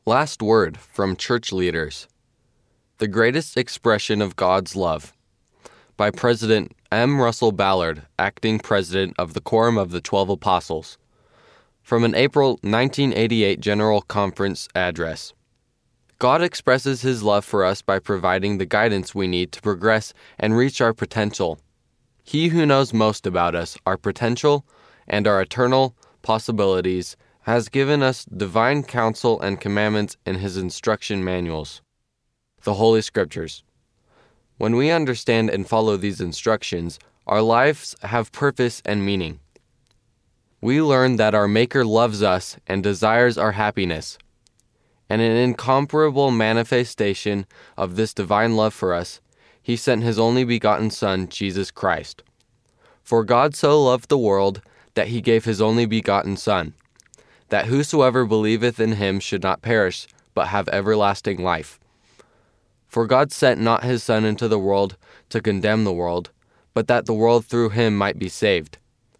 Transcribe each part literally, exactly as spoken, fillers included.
Last word from church leaders. The Greatest Expression of God's Love by President M. Russell Ballard, Acting President of the Quorum of the Twelve Apostles. From an April nineteen eighty-eight General Conference address. God expresses His love for us by providing the guidance we need to progress and reach our potential. He who knows most about us, our potential, and our eternal possibilities, has given us divine counsel and commandments in His instruction manuals, the Holy Scriptures. When we understand and follow these instructions, our lives have purpose and meaning. We learn that our Maker loves us and desires our happiness. And an incomparable manifestation of this divine love for us, He sent His only begotten Son, Jesus Christ. For God so loved the world that He gave His only begotten Son, that whosoever believeth in Him should not perish, but have everlasting life. For God sent not His Son into the world to condemn the world, but that the world through Him might be saved.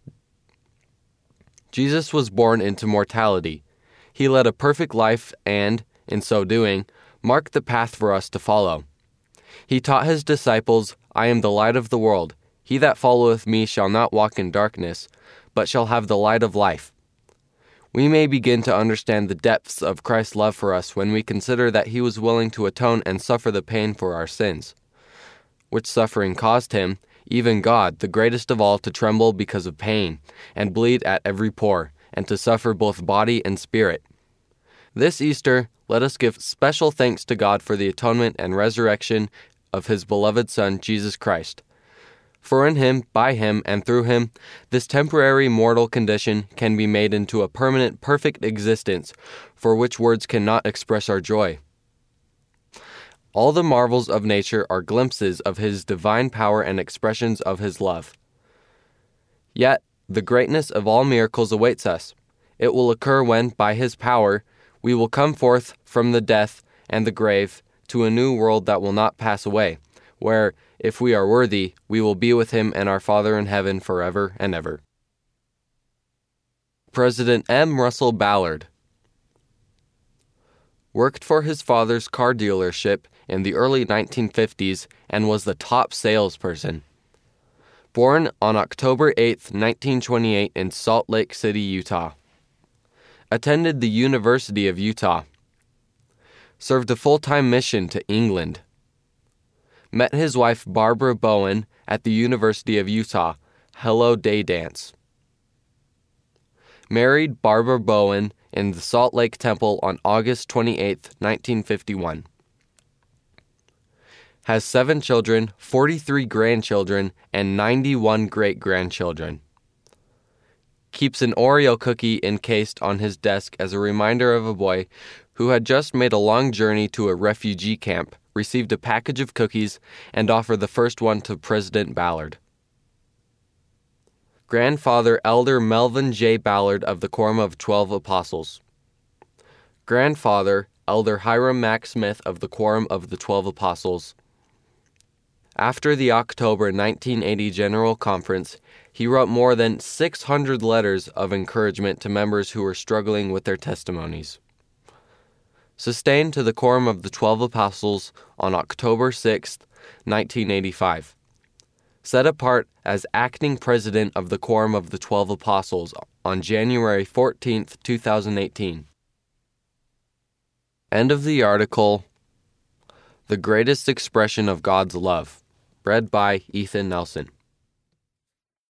Jesus was born into mortality. He led a perfect life and, in so doing, marked the path for us to follow. He taught His disciples, I am the light of the world. He that followeth me shall not walk in darkness, but shall have the light of life. We may begin to understand the depths of Christ's love for us when we consider that He was willing to atone and suffer the pain for our sins, which suffering caused Him, even God, the greatest of all, to tremble because of pain, and bleed at every pore, and to suffer both body and spirit. This Easter, let us give special thanks to God for the atonement and resurrection of His beloved Son, Jesus Christ. For in Him, by Him, and through Him, this temporary mortal condition can be made into a permanent, perfect existence, for which words cannot express our joy. All the marvels of nature are glimpses of His divine power and expressions of His love. Yet, the greatness of all miracles awaits us. It will occur when, by His power, we will come forth from the death and the grave to a new world that will not pass away, where, if we are worthy, we will be with Him and our Father in heaven forever and ever. President M. Russell Ballard worked for his father's car dealership in the early nineteen fifties and was the top salesperson. Born on October eighth, nineteen twenty-eight in Salt Lake City, Utah. Attended the University of Utah. Served a full-time mission to England. Met his wife Barbara Bowen at the University of Utah. Hello Day Dance. Married Barbara Bowen in the Salt Lake Temple on August twenty-eighth, nineteen fifty-one. Has seven children, forty-three grandchildren, and ninety-one great-grandchildren. Keeps an Oreo cookie encased on his desk as a reminder of a boy who had just made a long journey to a refugee camp, received a package of cookies, and offered the first one to President Ballard. Grandfather Elder Melvin J. Ballard of the Quorum of Twelve Apostles. Grandfather Elder Hiram Mack Smith of the Quorum of the Twelve Apostles. After the October nineteen eighty General Conference, he wrote more than six hundred letters of encouragement to members who were struggling with their testimonies. Sustained to the Quorum of the Twelve Apostles on October sixth, nineteen eighty-five. Set apart as acting president of the Quorum of the Twelve Apostles on January fourteenth, twenty eighteen. End of the article, The Greatest Expression of God's Love, read by Ethan Nelson.